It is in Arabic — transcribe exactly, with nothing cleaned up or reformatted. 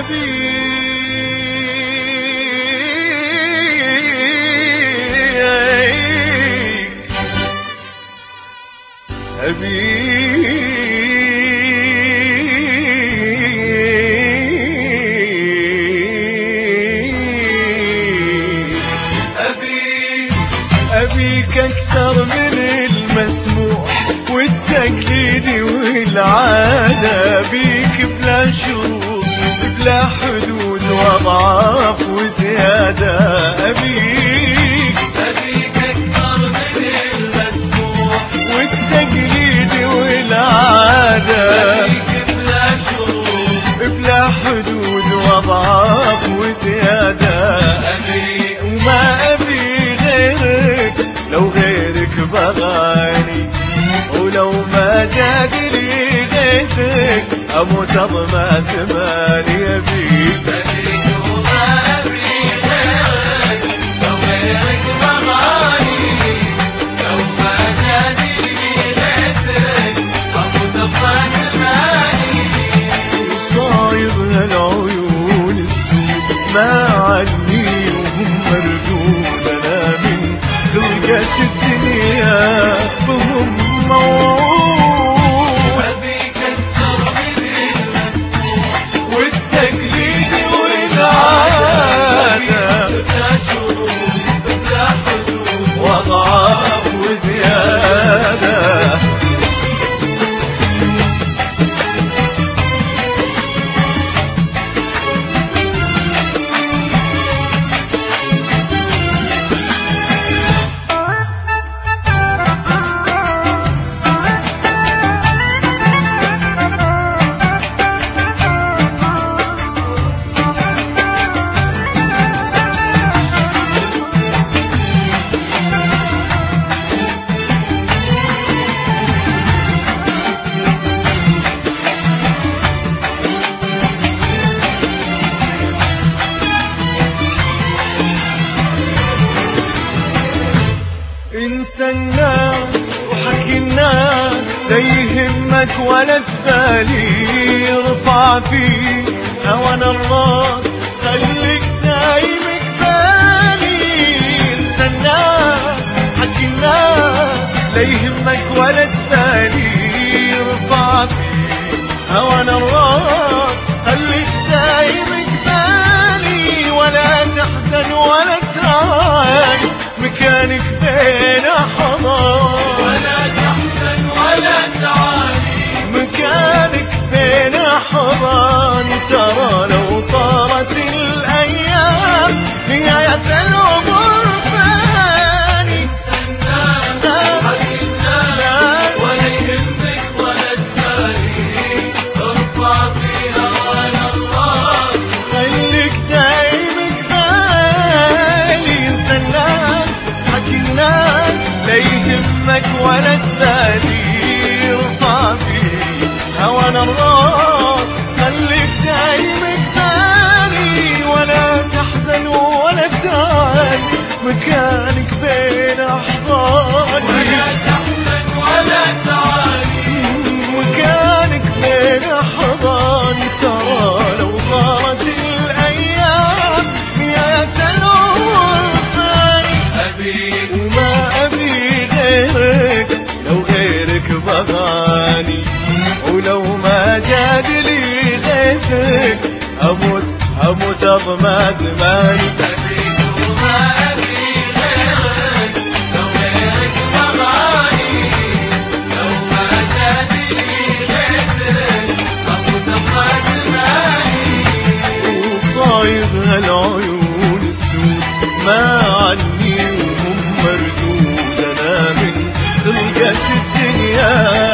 أبيك أكثر من المسموح والتقليد والعادة، أبيك بلا شروط بلا حدود وأضعاف وزيادة. أبيك أبيك أكثر من المسموح والتقليد والعادة، أبيك بلا شروط بلا حدود وأضعاف وزيادة. أبيك وما أبي غيرك لو غيرك بغاني، ولو ما جادلي غيرك أموت أضمى زماني. أبيك أبيك وما أبي غيرك لو غيرك بغاني، لو ما جادلي غيرك أموت أضمى زماني. وصاير هالعيون السود ما عني وهم مردود، أنا من خلقة الدنيا بهم موعود. أبيك أكثر من المسموح والتقليد والعادة، بلا شروط بلا حدود وأضعاف وزيادة. انسى الناس وحكي الناس لا يهمك ولا تبالي، ارفع فيه هوانا الراس خليك دايم بالي. انسى الناس حكي الناس لا يهمك ولا تبالي، ارفع فيه هوانا الراس خليك دايم بالي. ولا تحزن ولا تعاني مكانك بين أحضان، ولا تحزن ولا تعاني مكانك بين أحضان. ترى لو طارت الأيام نهاية العمر فاني. سنان حكينا ولا يهمك ولا تبالي، ارفع فيها وانا الراس خليك دايمك بالي. انسى الناس حكي الناس لا يهمك ولا تبالي، ارفع فيه هوانا الراس خليك دايمك بالي. ولا تحزن ولا تعاني مكانك بين أحضاني، ولا تحزن ولا تعاني مكانك بين أحضاني. ترى لو طارت الأيام نهاية العمر فاني. أبيك وما أبي غيرك لو غيرك بغاني، ولو ما جادلي غيرك أموت أموت أضمى زماني. أبيك وما أبي غيرك لو غيرك بغاني، لو ما جادلي غيرك أموت أضمى زماني. وصايغ هالعيون السود ما عني وهم مردود، أنا من خلقة الدنيا